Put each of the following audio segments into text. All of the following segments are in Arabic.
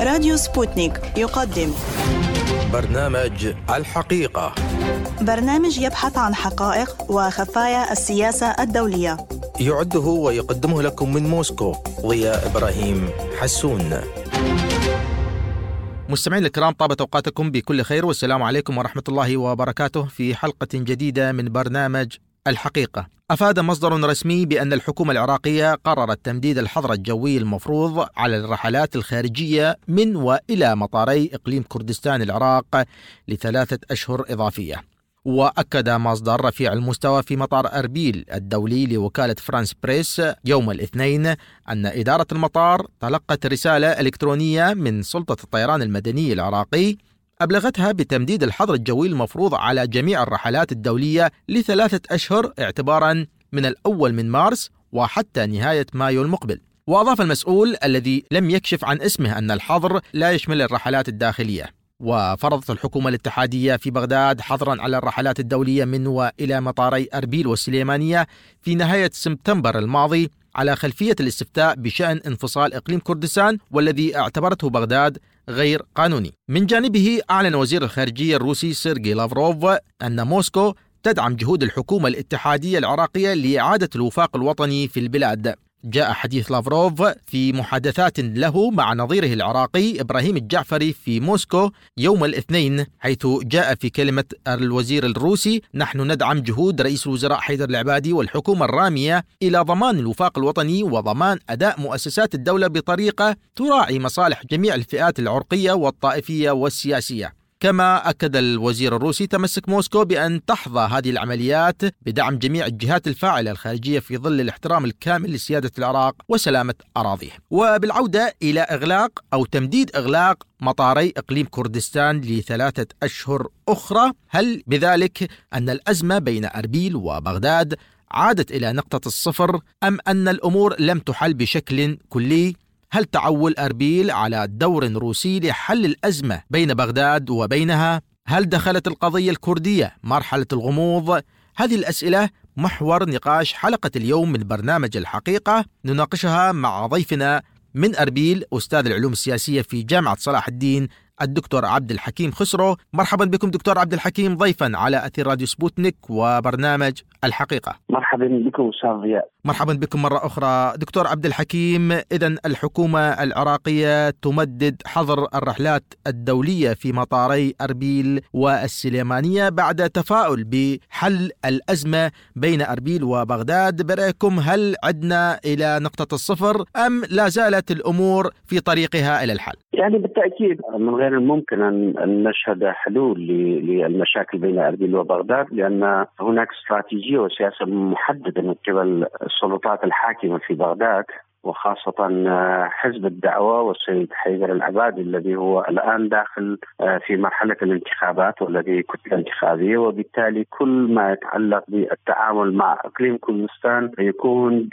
راديو سبوتنيك يقدم برنامج الحقيقة، برنامج يبحث عن حقائق وخفايا السياسة الدولية. يعده ويقدمه لكم من موسكو ضياء إبراهيم حسون. مستمعين الكرام، طابت أوقاتكم بكل خير والسلام عليكم ورحمة الله وبركاته في حلقة جديدة من برنامج الحقيقة. أفاد مصدر رسمي بأن الحكومة العراقية قررت تمديد الحظر الجوي المفروض على الرحلات الخارجية من وإلى مطاري إقليم كردستان العراق ل3 أشهر إضافية. وأكد مصدر رفيع المستوى في مطار أربيل الدولي لوكالة فرانس بريس يوم الاثنين أن إدارة المطار تلقت رسالة إلكترونية من سلطة الطيران المدني العراقي أبلغتها بتمديد الحظر الجوي المفروض على جميع الرحلات الدولية ل3 أشهر اعتبارا من 1 من مارس وحتى نهاية مايو المقبل. وأضاف المسؤول الذي لم يكشف عن اسمه أن الحظر لا يشمل الرحلات الداخلية. وفرضت الحكومة الاتحادية في بغداد حظرا على الرحلات الدولية من وإلى مطاري أربيل والسليمانية في نهاية سبتمبر الماضي على خلفية الاستفتاء بشأن انفصال إقليم كردستان والذي اعتبرته بغداد غير قانوني. من جانبه أعلن وزير الخارجية الروسي سيرجي لافروف أن موسكو تدعم جهود الحكومة الاتحادية العراقية لإعادة الوفاق الوطني في البلاد. جاء حديث لافروف في محادثات له مع نظيره العراقي إبراهيم الجعفري في موسكو يوم الاثنين، حيث جاء في كلمة الوزير الروسي: نحن ندعم جهود رئيس الوزراء حيدر العبادي والحكومة الرامية إلى ضمان الوفاق الوطني وضمان أداء مؤسسات الدولة بطريقة تراعي مصالح جميع الفئات العرقية والطائفية والسياسية. كما أكد الوزير الروسي تمسك موسكو بأن تحظى هذه العمليات بدعم جميع الجهات الفاعلة الخارجية في ظل الاحترام الكامل لسيادة العراق وسلامة أراضيه. وبالعودة إلى إغلاق أو تمديد إغلاق مطاري إقليم كردستان ل3 أشهر أخرى، هل بذلك أن الأزمة بين أربيل وبغداد عادت إلى نقطة الصفر أم أن الأمور لم تحل بشكل كلي؟ هل تعول أربيل على دور روسي لحل الأزمة بين بغداد وبينها؟ هل دخلت القضية الكردية مرحلة الغموض؟ هذه الأسئلة محور نقاش حلقة اليوم من برنامج الحقيقة، نناقشها مع ضيفنا من أربيل أستاذ العلوم السياسية في جامعة صلاح الدين الدكتور عبد الحكيم خسرو. مرحبا بكم دكتور عبد الحكيم ضيفا على أثير راديو سبوتنيك وبرنامج الحقيقة. مرحبا بكم أستاذ ضياء. مرحبا بكم مرة أخرى دكتور عبد الحكيم. إذن الحكومة العراقية تمدد حظر الرحلات الدولية في مطاري أربيل والسليمانية بعد تفاؤل بحل الأزمة بين أربيل وبغداد. برأيكم هل عدنا إلى نقطة الصفر أم لا زالت الأمور في طريقها إلى الحل؟ يعني بالتأكيد من غير الممكن أن نشهد حلول للمشاكل بين أربيل وبغداد، لأن هناك استراتيجية وسياسة محددة من قبل السلطات الحاكمة في بغداد، وخاصة حزب الدعوة والسيد حيدر العبادي الذي هو الآن داخل في مرحلة الانتخابات والذي كتلة انتخابية، وبالتالي كل ما يتعلق بالتعامل مع إقليم كردستان يكون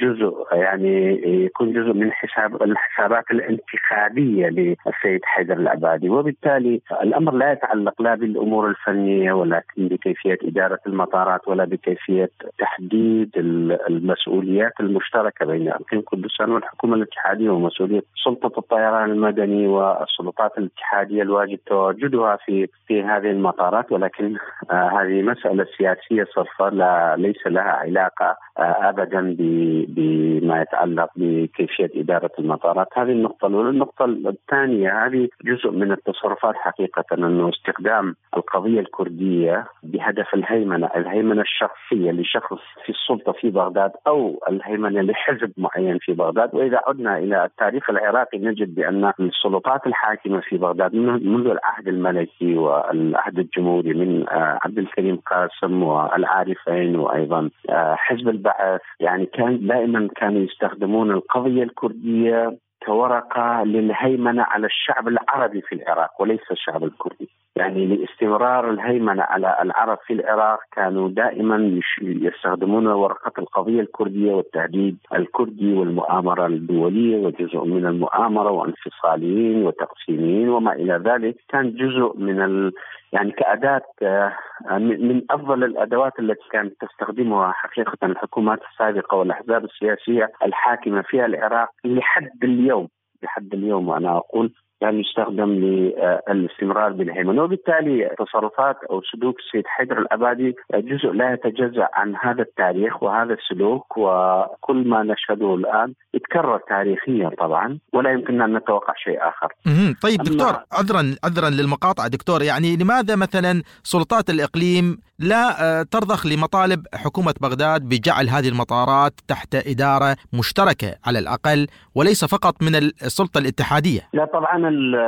جزء من الحسابات الانتخابية للسيد حيدر العبادي. وبالتالي الأمر لا يتعلق لا بالأمور الفنية ولكن بكيفية إدارة المطارات ولا بكيفية تحديد المسؤوليات المشتركة بين إقليم كردستان والحكومة الاتحادية ومسؤولية سلطة الطيران المدني والسلطات الاتحادية الواجب تواجدها في هذه المطارات، ولكن هذه مسألة سياسية صرفة ليس لها علاقة أبدا بما يتعلق بكيفية إدارة المطارات. هذه النقطة الأولى. النقطة الثانية، هذه جزء من التصرفات حقيقة، أنه استخدام القضية الكردية بهدف الهيمنة الشخصية لشخص في السلطة في بغداد أو الهيمنة لحزب معين في بغداد. وإذا عدنا إلى التاريخ العراقي نجد بأن السلطات الحاكمة في بغداد منذ العهد الملكي والعهد الجمهوري من عبد الكريم قاسم والعارفين وأيضا حزب البعث، يعني كانوا يستخدمون القضية الكردية كورقة للهيمنة على الشعب العربي في العراق وليس الشعب الكردي. يعني لاستمرار الهيمنة على العرب في العراق كانوا دائما يستخدمون ورقة القضية الكردية والتهديد الكردي والمؤامرة الدولية وجزء من المؤامرة وانفصاليين وتقسيميين وما إلى ذلك. كان جزء من يعني كأداة من أفضل الأدوات التي كانت تستخدمها حقيقة الحكومات السابقة والأحزاب السياسية الحاكمة في العراق لحد اليوم. وأنا أقول لم يستخدم للاستمرار بالهيمنة. وبالتالي تصرفات أو سلوك السيد حيدر العبادي جزء لا يتجزأ عن هذا التاريخ وهذا السلوك، وكل ما نشهده الآن يتكرر تاريخيا طبعا، ولا يمكننا أن نتوقع شيء آخر. طيب دكتور، عذرا للمقاطعة دكتور، يعني لماذا مثلا سلطات الإقليم لا ترضخ لمطالب حكومة بغداد بجعل هذه المطارات تحت إدارة مشتركة على الأقل، وليس فقط من السلطة الاتحادية؟ لا طبعا،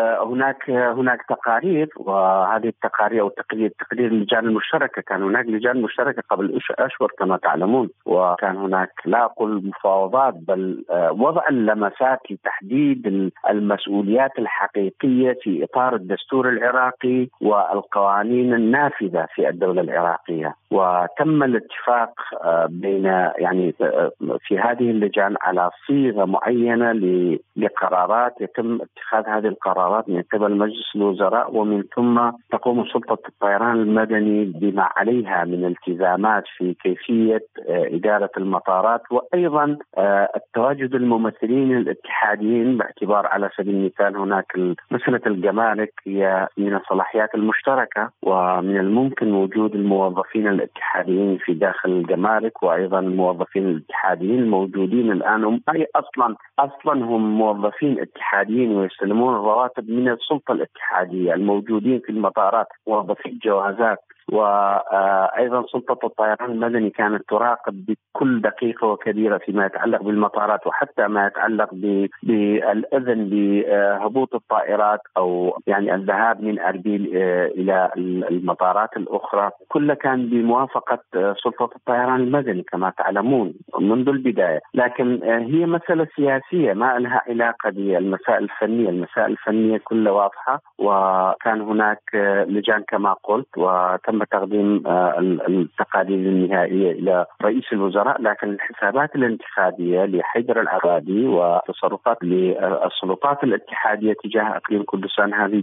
هناك تقارير، وهذه التقارير أو تقرير اللجان المشتركة، كان هناك لجان مشتركة قبل أشهر كما تعلمون، وكان هناك لا أقول مفاوضات بل وضع اللمسات لتحديد المسؤوليات الحقيقية في إطار الدستور العراقي والقوانين النافذة في الدولة العراقية. وتم الاتفاق بين يعني في هذه اللجان على صيغة معينة لقرارات يتم اتخاذ هذه القرارات من قبل مجلس الوزراء، ومن ثم تقوم سلطة الطيران المدني بما عليها من التزامات في كيفية إدارة المطارات، وأيضا التواجد الممثلين الاتحاديين، باعتبار على سبيل المثال هناك مسألة الجمارك هي من الصلاحيات المشتركة، ومن الممكن وجود الموظفين الاتحاديين في داخل الجمارك، وأيضا الموظفين الاتحاديين الموجودين الآن هم أصلا هم موظفين اتحاديين ويستلمون الرواتب من السلطة الاتحادية الموجودين في المطارات، موظفي الجوازات. وأيضا سلطة الطيران المدني كانت تراقب بكل دقيقة وكبيرة فيما يتعلق بالمطارات، وحتى ما يتعلق بالإذن بهبوط الطائرات أو يعني الذهاب من أربيل إلى المطارات الأخرى، كل كان بموافقة سلطة الطيران المدني كما تعلمون منذ البداية. لكن هي مسألة سياسية ما لها علاقة بالمسائل الفنية. المسائل الفنية كلها واضحة، وكان هناك لجان كما قلت، وتم تقديم التقارير النهائية إلى رئيس الوزراء، لكن الحسابات الانتخابية لحيدر العبادي وتصرفات للسلطات الاتحادية تجاه إقليم كردستان هذه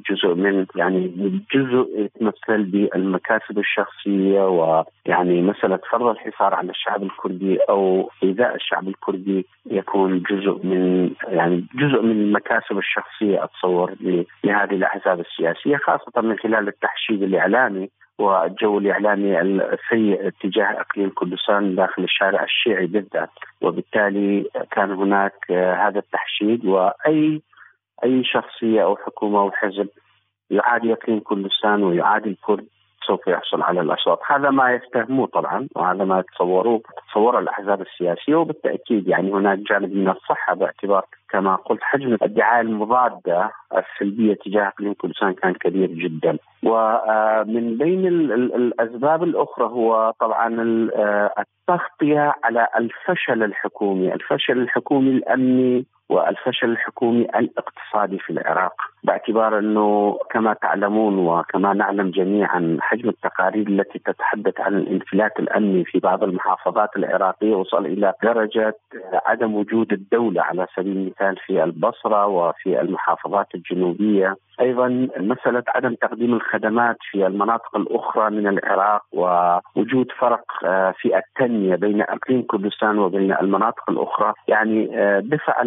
جزء يتمثل بالمكاسب الشخصية، ويعني مسألة فرض الحصار على الشعب الكردي أو إيذاء الشعب الكردي يكون جزء من المكاسب الشخصية أتصور لهذه الأحزاب السياسية، خاصة من خلال التحشيد الإعلامي والجو الإعلامي السيء تجاه إقليم كردستان داخل الشارع الشيعي بالذات. وبالتالي كان هناك هذا التحشيد، وأي شخصية أو حكومة أو حزب يعادي إقليم كردستان ويعادي الكرد سوف يحصل على الأصوات. هذا ما يفتهموه طبعا، وهذا ما تصور الأحزاب السياسية. وبالتأكيد يعني هناك جانب من الصحة، باعتبار كما قلت حجم الدعاية المضادة السلبية تجاه إقليم كردستان كان كبير جدا. ومن بين الأسباب الأخرى هو طبعا التغطية على الفشل الحكومي الأمني والفشل الحكومي الاقتصادي في العراق، باعتبار أنه كما تعلمون وكما نعلم جميعا حجم التقارير التي تتحدث عن الانفلات الأمني في بعض المحافظات العراقية وصل إلى درجة عدم وجود الدولة على سبيل المثال في البصرة وفي المحافظات الجنوبية. أيضا مسألة عدم تقديم الخدمات في المناطق الأخرى من العراق، ووجود فرق في التنمية بين إقليم كردستان وبين المناطق الأخرى، يعني دفع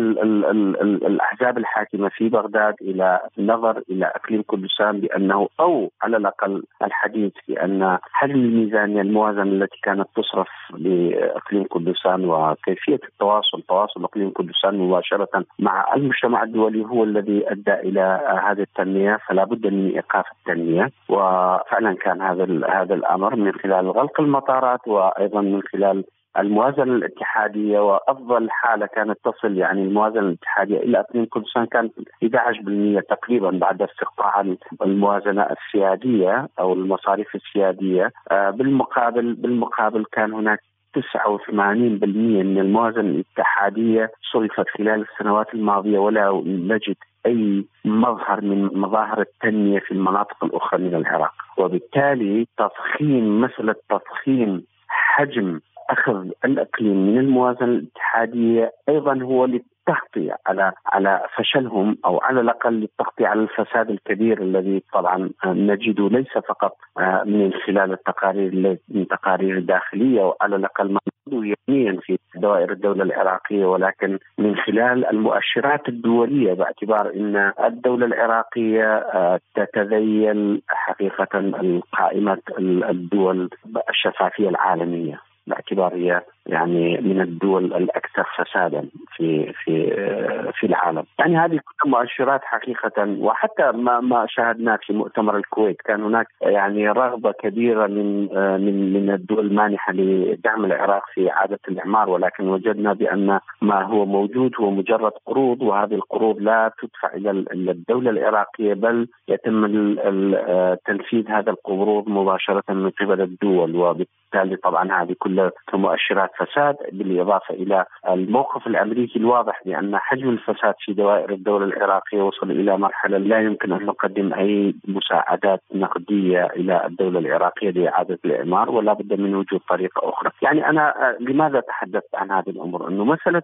الأحزاب الحاكمة في بغداد إلى النظر إلى إقليم كردستان بأنه، أو على الأقل الحديث بأن حجم الميزانية الموازنة التي كانت تصرف لإقليم كردستان وكيفية تواصل إقليم كردستان مباشرة مع المجتمع الدولي هو الذي أدى إلى هذه التنمية، فلا بد من إيقاف التنمية. وفعلا كان هذا الأمر من خلال غلق المطارات، وأيضا من خلال الموازنة الاتحادية. وأفضل حالة كانت تصل يعني الموازنة الاتحادية إلى إقليم كردستان كانت 11% تقريبا بعد استقطاع الموازنة السيادية أو المصاريف السيادية. بالمقابل كان هناك 89% من الموازنة الاتحادية صرفت خلال السنوات الماضية، ولا نجد أي مظهر من مظاهر التنمية في المناطق الأخرى من العراق. وبالتالي مسألة تضخيم حجم أخذ الإقليم من الموازنة الاتحادية أيضا هو للتغطية على فشلهم، أو على الأقل للتغطية على الفساد الكبير الذي طبعا نجده ليس فقط من خلال التقارير الداخلية، وعلى الأقل ما يوميا في دوائر الدولة العراقية، ولكن من خلال المؤشرات الدولية، باعتبار أن الدولة العراقية تتذيل حقيقة القائمة الدول الشفافية العالمية، باعتبار هي يعني من الدول الأكثر فسادا في العالم. يعني هذه كلها مؤشرات حقيقة. وحتى ما شاهدنا في مؤتمر الكويت كان هناك يعني رغبة كبيرة من الدول المانحة لدعم العراق في إعادة الإعمار، ولكن وجدنا بأن ما هو موجود هو مجرد قروض، وهذه القروض لا تدفع إلى الدولة العراقية، بل يتم تنفيذ هذا القروض مباشرة من قبل الدول، وبالتالي طبعا هذه كلها مؤشرات فساد، بالإضافة إلى الموقف الأمريكي الواضح بأن حجم الفساد في دوائر الدولة العراقية وصل إلى مرحلة لا يمكن أن نقدم أي مساعدات نقدية إلى الدولة العراقية لإعادة الإعمار، ولا بد من وجود طريقة أخرى. يعني أنا لماذا تحدثت عن هذه الأمور؟ أنه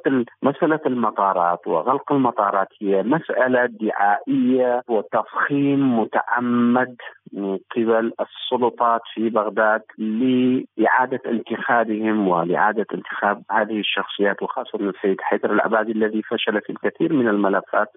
مسألة المطارات وغلق المطارات هي مسألة دعائية وتفخيم متعمد من قبل السلطات في بغداد لإعادة انتخابهم ولإعادة انتخاب هذه الشخصيات، وخاصة السيد حيدر العبادي الذي فشل في الكثير من الملفات.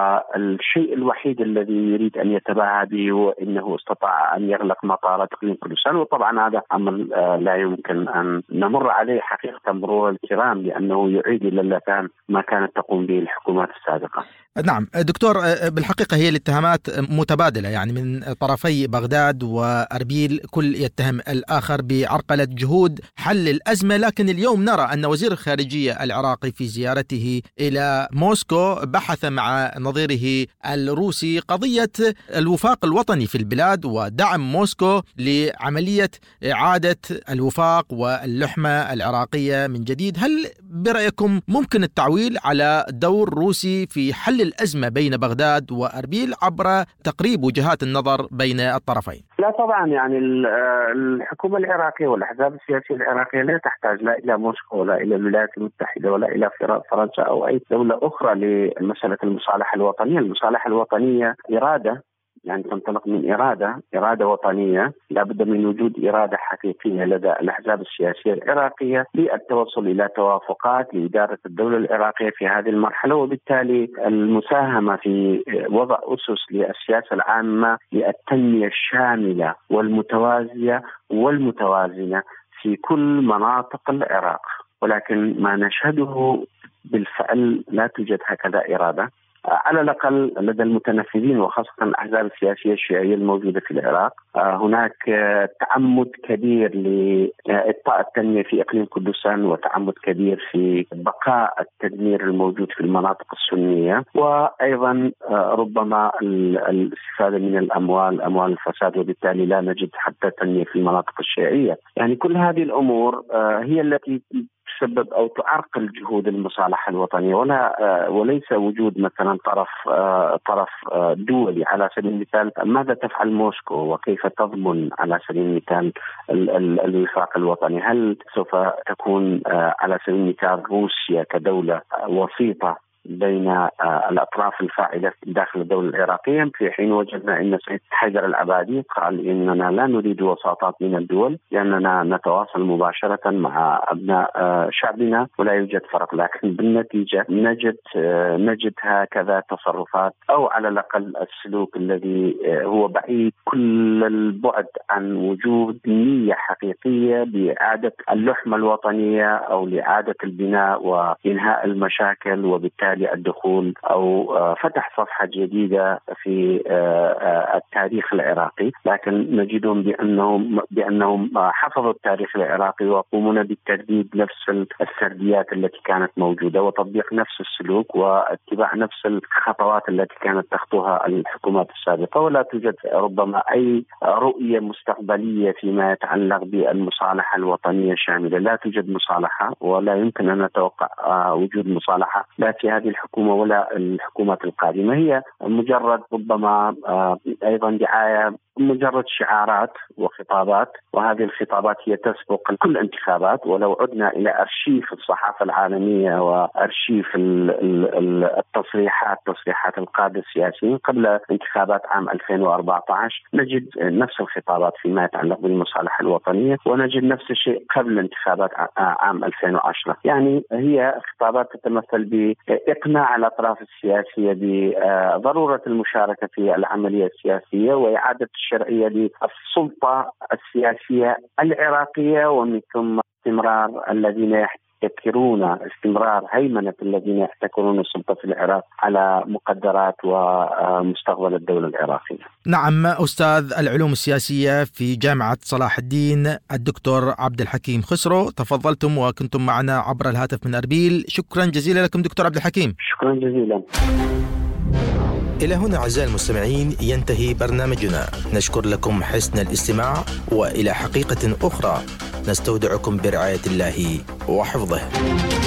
والشيء الوحيد الذي يريد أن يتباهى به هو أنه استطاع أن يغلق مطارات إقليم كردستان، وطبعا هذا أمر لا يمكن أن نمر عليه حقيقة مرور الكرام، لأنه يعيد إلى اللسان ما كانت تقوم به الحكومات السابقة. نعم دكتور، بالحقيقة هي الاتهامات متبادلة يعني من طرفي بغداد وأربيل، كل يتهم الآخر بعرقلة جهود حل الأزمة. لكن اليوم نرى أن وزير الخارجية العراقي في زيارته إلى موسكو بحث مع نظيره الروسي قضية الوفاق الوطني في البلاد ودعم موسكو لعملية إعادة الوفاق واللحمة العراقية من جديد. هل برأيكم ممكن التعويل على دور روسي في حل الأزمة بين بغداد وأربيل عبر تقريب وجهات النظر بين الطرفين؟ لا طبعا، يعني الحكومة العراقية والأحزاب السياسية العراقية لا تحتاج لا إلى موسكو ولا إلى الولايات المتحدة ولا إلى فرنسا أو أي دولة أخرى لمسألة المصالحة الوطنية. المصالحة الوطنية إرادة، يعني تنطلق من إرادة وطنية، لابد من وجود إرادة حقيقية لدى الأحزاب السياسية العراقية للتوصل إلى توافقات لإدارة الدولة العراقية في هذه المرحلة، وبالتالي المساهمة في وضع أسس للسياسة العامة للتنمية الشاملة والمتوازية والمتوازنة في كل مناطق العراق. ولكن ما نشهده بالفعل لا توجد هكذا إرادة، على الأقل لدى المتنفذين وخاصة الأحزاب السياسية الشيعية الموجودة في العراق. هناك تعمد كبير لإبطاء التنمية في إقليم كردستان، وتعمد كبير في بقاء التدمير الموجود في المناطق السنية، وأيضا ربما الاستفادة من أموال الفساد، وبالتالي لا نجد حتى تنمية في المناطق الشيعية. يعني كل هذه الأمور هي التي تسبب أو تعرقل جهود المصالحة الوطنية، وليس وجود مثلا طرف دولي. على سبيل المثال ماذا تفعل موسكو وكيف تضمن على سبيل المثال الوفاق الوطني؟ هل سوف تكون على سبيل المثال روسيا كدولة وسيطة بين الأطراف الفاعلة داخل الدولة العراقية، في حين وجدنا أن السيد حيدر العبادي قال إننا لا نريد وساطات من الدول لأننا نتواصل مباشرة مع أبناء شعبنا ولا يوجد فرق. لكن بالنتيجة نجد هكذا تصرفات، أو على الأقل السلوك الذي هو بعيد كل البعد عن وجود نية حقيقية بإعادة اللحمة الوطنية أو لإعادة البناء وإنهاء المشاكل، وبالتالي الدخول أو فتح صفحة جديدة في التاريخ العراقي. لكن نجدهم بأنهم حفظوا التاريخ العراقي ويقومون بالتجديد نفس السرديات التي كانت موجودة وتطبيق نفس السلوك واتباع نفس الخطوات التي كانت تخطوها الحكومات السابقة، ولا توجد ربما أي رؤية مستقبلية فيما يتعلق بالمصالحة الوطنية الشاملة. لا توجد مصالحة، ولا يمكن أن نتوقع وجود مصالحة لا في هذه الحكومة ولا الحكومات القادمة. هي مجرد ربما أيضا دعاية مجرد شعارات وخطابات، وهذه الخطابات هي تسبق كل انتخابات. ولو عدنا إلى أرشيف الصحافة العالمية وأرشيف تصريحات القادة السياسيين قبل انتخابات عام 2014 نجد نفس الخطابات فيما يتعلق بالمصالح الوطنية، ونجد نفس الشيء قبل انتخابات عام 2010. يعني هي خطابات تتمثل بإقناع الأطراف السياسية بضرورة المشاركة في العملية السياسية وإعادة الشرعية للسلطة السياسية العراقية، ومن ثم استمرار هيمنة الذين يحتكرون السلطة في العراق على مقدرات ومستقبل الدولة العراقية. نعم، أستاذ العلوم السياسية في جامعة صلاح الدين الدكتور عبد الحكيم خسرو، تفضلتم وكنتم معنا عبر الهاتف من أربيل. شكرا جزيلا لكم دكتور عبد الحكيم. شكرا جزيلا. إلى هنا أعزائي المستمعين ينتهي برنامجنا. نشكر لكم حسن الاستماع، وإلى حقيقة أخرى نستودعكم برعاية الله وحفظه.